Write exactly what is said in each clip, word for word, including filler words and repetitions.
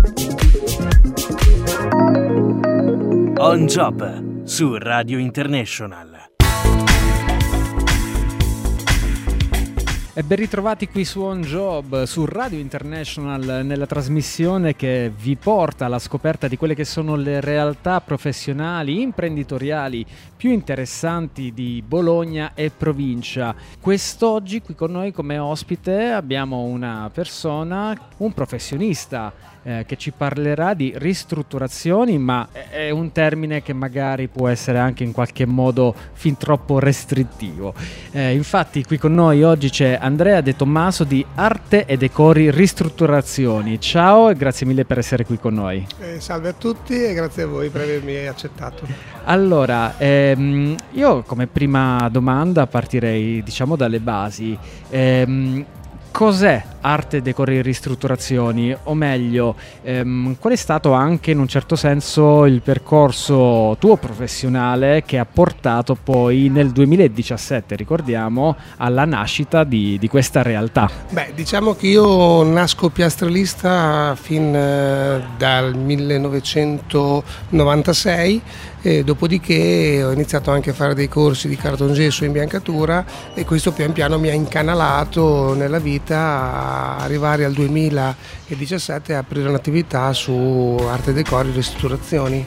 On Job su Radio International. E ben ritrovati qui su On Job, su Radio International, nella trasmissione che vi porta alla scoperta di quelle che sono le realtà professionali, imprenditoriali più interessanti di Bologna e provincia. Quest'oggi qui con noi come ospite abbiamo una persona, un professionista, Eh, che ci parlerà di ristrutturazioni, ma è un termine che magari può essere anche in qualche modo fin troppo restrittivo. Eh, infatti qui con noi oggi c'è Andrea De Tommaso di Arte e Decori Ristrutturazioni. Ciao e grazie mille per essere qui con noi. Eh, salve a tutti e grazie a voi per avermi accettato. Allora, ehm, io come prima domanda partirei diciamo dalle basi. Ehm, Cos'è Arte, Decori e Ristrutturazioni? O meglio, ehm, qual è stato anche in un certo senso il percorso tuo professionale che ha portato poi nel duemiladiciassette, ricordiamo, alla nascita di, di questa realtà? Beh, diciamo che io nasco piastrellista fin eh, dal millenovecentonovantasei, e dopodiché ho iniziato anche a fare dei corsi di cartongesso e imbiancatura e questo pian piano mi ha incanalato nella vita a arrivare al duemiladiciassette a aprire un'attività su arte, decori e ristrutturazioni.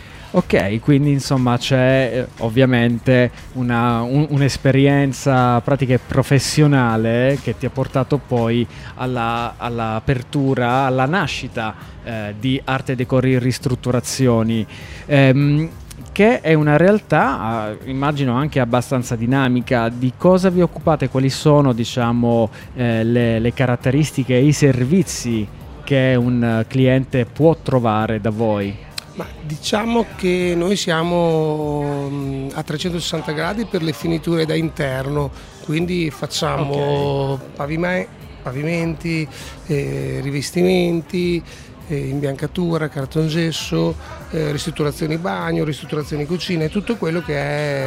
Ok, quindi insomma c'è eh, ovviamente una, un, un'esperienza pratica e professionale che ti ha portato poi alla, all'apertura, alla nascita eh, di Arte, Decori e Ristrutturazioni. Ehm, che è una realtà, eh, immagino anche abbastanza dinamica. Di cosa vi occupate? Quali sono, diciamo, eh, le, le caratteristiche e i servizi che un cliente può trovare da voi? Ma diciamo che noi siamo a trecentosessanta gradi per le finiture da interno, quindi facciamo okay. pavime- pavimenti, eh, rivestimenti, eh, imbiancatura, cartongesso, eh, ristrutturazioni bagno, ristrutturazioni cucine, tutto quello che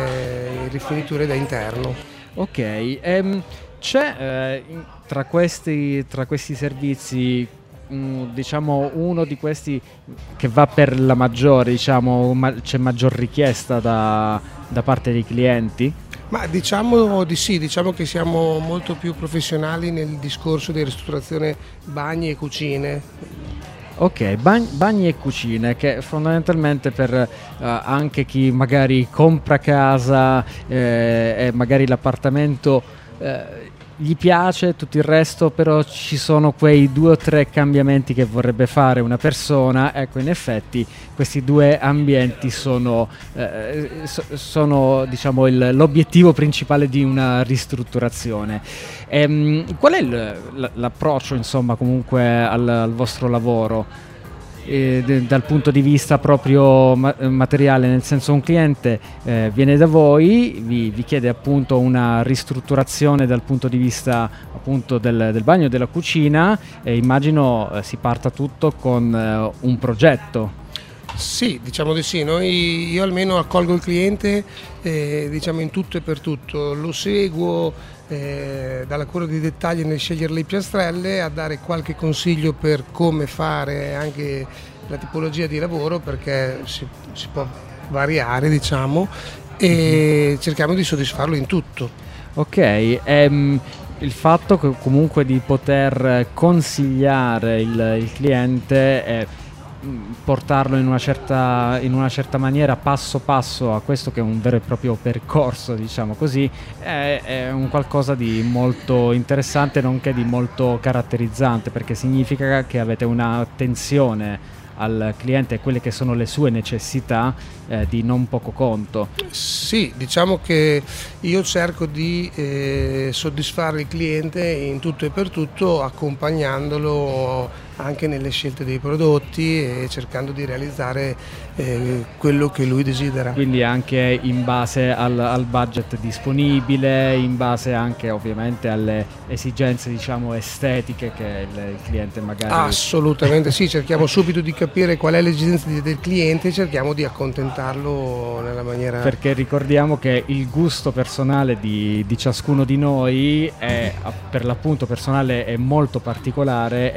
è rifiniture da interno. Ok, ehm, c'è eh, tra questi, tra questi servizi um, diciamo uno di questi che va per la maggiore, diciamo ma- c'è maggior richiesta da, da parte dei clienti? Ma diciamo di sì, diciamo che siamo molto più professionali nel discorso di ristrutturazione bagni e cucine. Ok, bagni, bagni e cucine, che fondamentalmente per uh, anche chi magari compra casa eh, e magari l'appartamento eh, gli piace, tutto il resto, però ci sono quei due o tre cambiamenti che vorrebbe fare una persona. Ecco, in effetti questi due ambienti sono, eh, so, sono diciamo il, l'obiettivo principale di una ristrutturazione. Ehm, qual è il, l'approccio insomma comunque al, al vostro lavoro? Eh, de, dal punto di vista proprio ma- materiale, nel senso un cliente eh, viene da voi, vi, vi chiede appunto una ristrutturazione dal punto di vista appunto del, del bagno e della cucina e immagino eh, si parta tutto con eh, un progetto. Sì, diciamo di sì, noi, io almeno accolgo il cliente eh, diciamo in tutto e per tutto, lo seguo eh, dalla cura di dettagli nel scegliere le piastrelle a dare qualche consiglio per come fare anche la tipologia di lavoro, perché si, si può variare diciamo e mm-hmm. cerchiamo di soddisfarlo in tutto. Ok, ehm, il fatto che comunque di poter consigliare il, il cliente è portarlo in una certa in una certa maniera passo passo a questo che è un vero e proprio percorso, diciamo così, è, è un qualcosa di molto interessante nonché di molto caratterizzante, perché significa che avete un'attenzione al cliente e quelle che sono le sue necessità eh, di non poco conto. Sì, diciamo che io cerco di eh, soddisfare il cliente in tutto e per tutto, accompagnandolo anche nelle scelte dei prodotti e cercando di realizzare eh, quello che lui desidera. Quindi anche in base al, al budget disponibile, in base anche ovviamente alle esigenze, diciamo, estetiche che il, il cliente magari... Assolutamente sì, cerchiamo subito di capire qual è l'esigenza del cliente e cerchiamo di accontentarlo nella maniera... Perché ricordiamo che il gusto personale di, di ciascuno di noi è, per l'appunto personale, è molto particolare e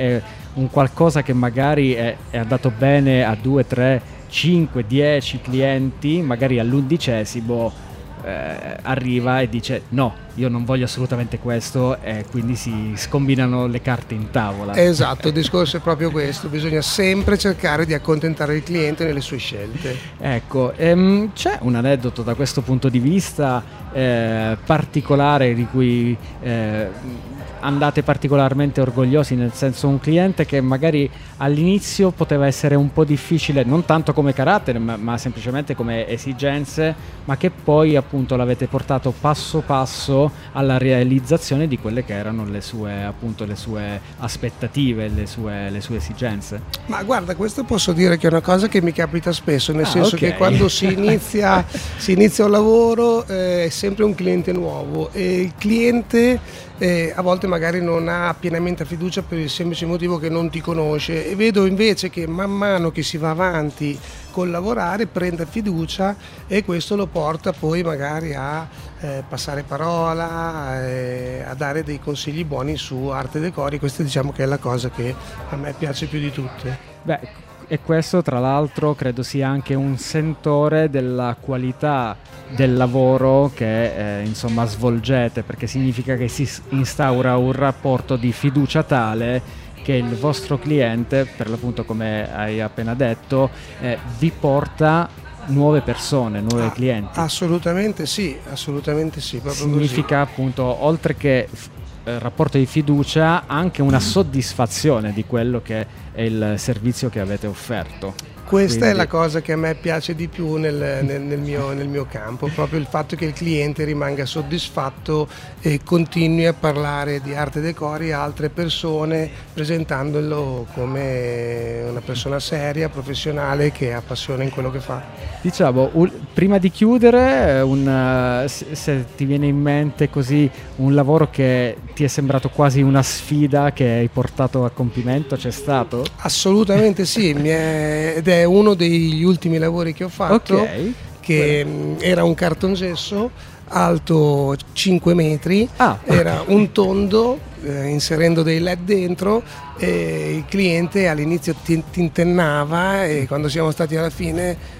un qualcosa che magari è, è andato bene a due, tre, cinque, dieci clienti, magari all'undicesimo Eh, arriva e dice no, io non voglio assolutamente questo, e quindi si scombinano le carte in tavola. Esatto, il discorso è proprio questo, bisogna sempre cercare di accontentare il cliente nelle sue scelte. Ecco, ehm, c'è un aneddoto da questo punto di vista eh, particolare di cui eh, andate particolarmente orgogliosi, nel senso un cliente che magari all'inizio poteva essere un po' difficile, non tanto come carattere ma, ma semplicemente come esigenze, ma che poi appunto l'avete portato passo passo alla realizzazione di quelle che erano le sue, appunto, le sue aspettative, le sue, le sue esigenze? Ma guarda, questo posso dire che è una cosa che mi capita spesso, nel ah, senso okay. che quando si inizia, si inizia un lavoro eh, è sempre un cliente nuovo e il cliente eh, a volte magari non ha pienamente fiducia per il semplice motivo che non ti conosce, e vedo invece che man mano che si va avanti col lavorare prende fiducia e questo lo porta poi magari a eh, passare parola, eh, a dare dei consigli buoni su arte decori. Questa diciamo che è la cosa che a me piace più di tutte. Beh, e questo tra l'altro credo sia anche un sentore della qualità del lavoro che eh, insomma svolgete, perché significa che si instaura un rapporto di fiducia tale che il vostro cliente, per l'appunto come hai appena detto, eh, vi porta nuove persone, nuovi ah, clienti. Assolutamente sì, assolutamente sì. Proprio significa così. Appunto, oltre che eh, rapporto di fiducia, anche una soddisfazione di quello che è il servizio che avete offerto. Questa Quindi... è la cosa che a me piace di più nel, nel, nel, mio, nel mio campo, proprio il fatto che il cliente rimanga soddisfatto e continui a parlare di arte decori a altre persone, presentandolo come una persona seria, professionale, che ha passione in quello che fa. Diciamo, un, prima di chiudere, un, se, se ti viene in mente così un lavoro che ti è sembrato quasi una sfida che hai portato a compimento, c'è stato? Assolutamente sì, mi è, ed è uno degli ultimi lavori che ho fatto, okay. che Beh. era un cartongesso alto cinque metri, ah, era un tondo eh, inserendo dei led dentro, e il cliente all'inizio tintennava e quando siamo stati alla fine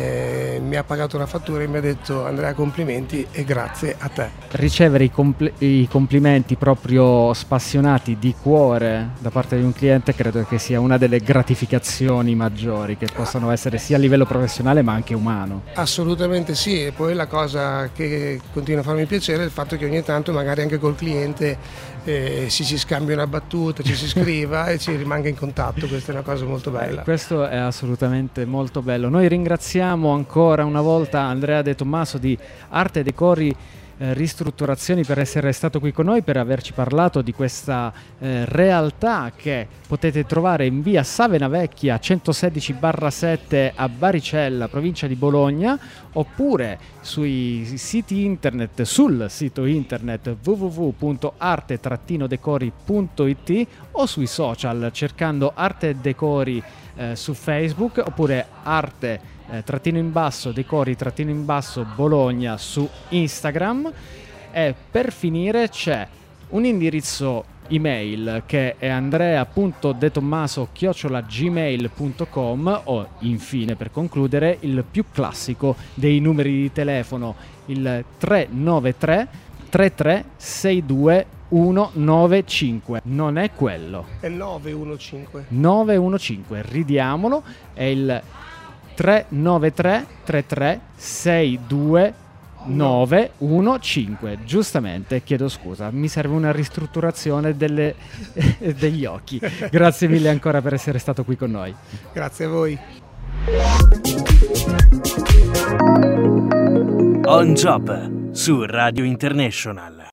eh, mi ha pagato la fattura e mi ha detto: Andrea, complimenti e grazie a te. Ricevere i, compl- i complimenti proprio spassionati di cuore da parte di un cliente credo che sia una delle gratificazioni maggiori che possano essere sia a livello professionale ma anche umano. Assolutamente sì, e poi la cosa che continua a farmi piacere è il fatto che ogni tanto magari anche col cliente eh, si si scambia una battuta, ci si scriva e ci rimanga in contatto. Questa è una cosa molto bella. Eh, questo è assolutamente molto bello. Noi ringraziamo ancora una volta Andrea De Tommaso di Arte Decori eh, Ristrutturazioni per essere stato qui con noi, per averci parlato di questa eh, realtà che potete trovare in via Savena Vecchia centosedici sette a Baricella, provincia di Bologna, oppure sui siti internet, sul sito internet w w w punto arte decori punto i t o sui social cercando Arte Decori eh, su Facebook, oppure Arte eh, trattino in basso Decori trattino in basso Bologna su Instagram. E per finire c'è un indirizzo email che è andrea punto detommaso chiocciola gmail punto com, o infine, per concludere, il più classico dei numeri di telefono, il tre nove tre tre tre sei due uno nove cinque. Non è quello, è nove uno cinque. nove uno cinque, ridiamolo, è il tre nove tre tre tre sei due nove uno cinque. Giustamente, chiedo scusa, mi serve una ristrutturazione delle, degli occhi. Grazie mille ancora per essere stato qui con noi. Grazie a voi. On Job su Radio International.